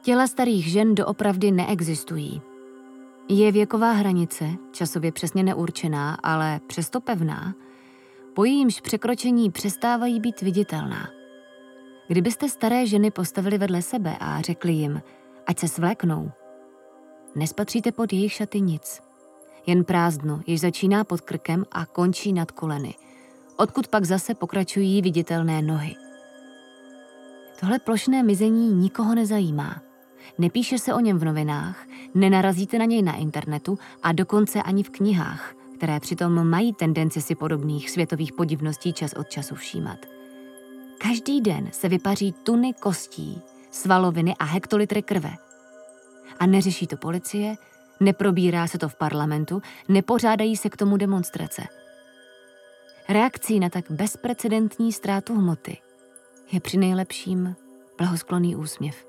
Těla starých žen doopravdy neexistují. Je věková hranice, časově přesně neurčená, ale přesto pevná, po jejímž překročení přestávají být viditelná. Kdybyste staré ženy postavili vedle sebe a řekli jim, ať se svléknou, nespatříte pod jejich šaty nic. Jen prázdno, jež začíná pod krkem a končí nad koleny, odkud pak zase pokračují viditelné nohy. Tohle plošné mizení nikoho nezajímá. Nepíše se o něm v novinách, nenarazíte na něj na internetu a dokonce ani v knihách, které přitom mají tendenci si podobných světových podivností čas od času všímat. Každý den se vypaří tuny kostí, svaloviny a hektolitry krve. A neřeší to policie, neprobírá se to v parlamentu, nepořádají se k tomu demonstrace. Reakcí na tak bezprecedentní ztrátu hmoty je při nejlepším blahosklonný úsměv.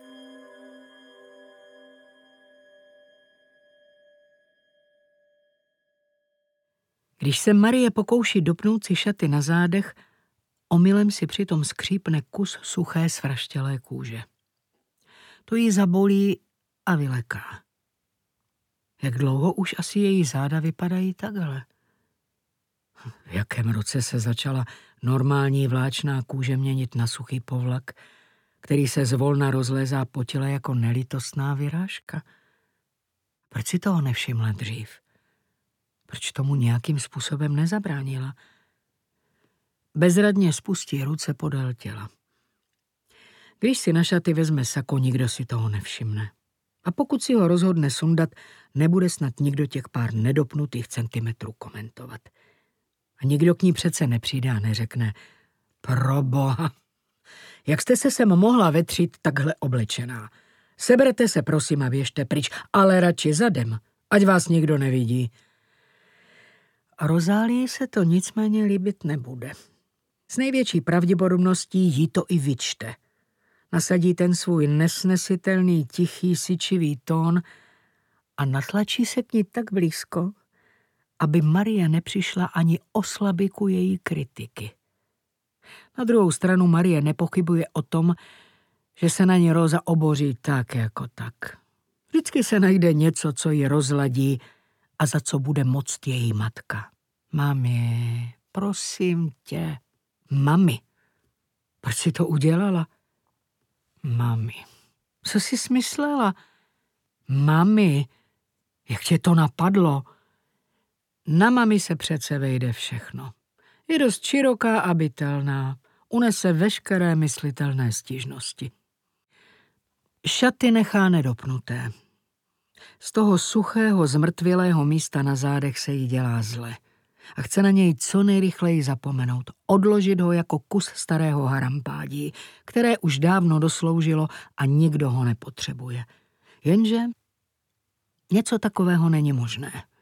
Když se Marie pokouší dopnout si šaty na zádech, omylem si přitom skřípne kus suché svraštělé kůže. To ji zabolí a vyleká. Jak dlouho už asi její záda vypadají takhle? V jakém roce se začala normální vláčná kůže měnit na suchý povlak, který se zvolna rozlézá po těle jako nelítostná vyrážka? Proč si toho nevšimla dřív? Proč tomu nějakým způsobem nezabránila? Bezradně spustí ruce podél těla. Když si na šaty vezme sako, nikdo si toho nevšimne. A pokud si ho rozhodne sundat, nebude snad nikdo těch pár nedopnutých centimetrů komentovat. A nikdo k ní přece nepřijde a neřekne: proboha, jak jste se sem mohla vetřít takhle oblečená? Seberte se prosím a běžte pryč, ale radši zadem, ať vás nikdo nevidí. A Rozálii se to nicméně líbit nebude. S největší pravděpodobností jí to i vyčte. Nasadí ten svůj nesnesitelný, tichý, syčivý tón a natlačí se k ní tak blízko, aby Marie nepřišla ani o slabiku její kritiky. Na druhou stranu Marie nepochybuje o tom, že se na ně Rosa oboří tak jako tak. Vždycky se najde něco, co ji rozladí a za co bude moct její matka. Mami, prosím tě. Mami, proč si to udělala? Mami, co jsi smyslela? Mami, jak tě to napadlo? Na mami se přece vejde všechno. Je dost široká a bytelná. Unese veškeré myslitelné stížnosti. Šaty nechá nedopnuté. Z toho suchého, zmrtvělého místa na zádech se jí dělá zle. A chce na něj co nejrychleji zapomenout, odložit ho jako kus starého harampádí, které už dávno dosloužilo a nikdo ho nepotřebuje. Jenže něco takového není možné.